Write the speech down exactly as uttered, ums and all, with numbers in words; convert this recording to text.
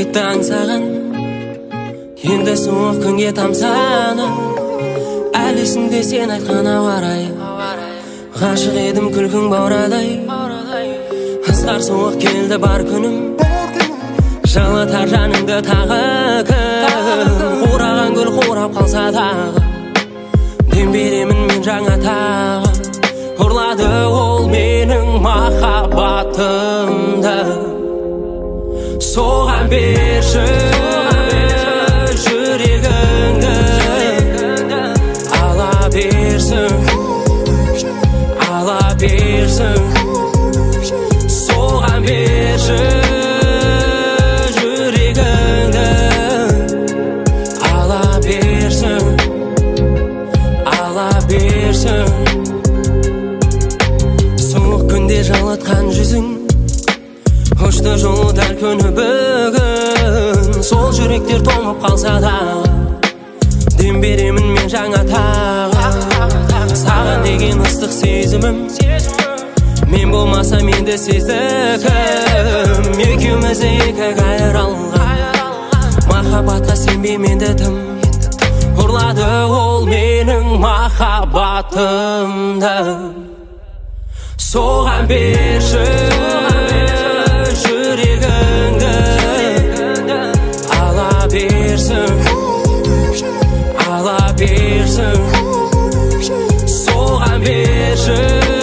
кетті аңсаған енді суық күнге тамсанып әлі есімде сен айтқан ауа райы ғашық едім күлкің баурайдай ызғар суық келді бар күнім жылытар жаныңды тағы кім қураған гүл қурап қалса дағы дем беремін мен жаңа тағы ұрлады ол менің махаббатымды соған берші жүрегіңді ала берсін ала берсін соған берші жүрегіңді ала берсін ала берсін суық күнде жылытқан жүзің ұшты жолдар күні бүгін сол жүректер тоңып қалса да дем беремін мен жаңа тағы саған деген ыстық сезімім мен болмасам енді сездім екеуміз екі қайралған махаббатқа сенбеймін тым ұрлады ол менің махаббатымды соған берші жүрегіңді ала берсін ала берсін соған берші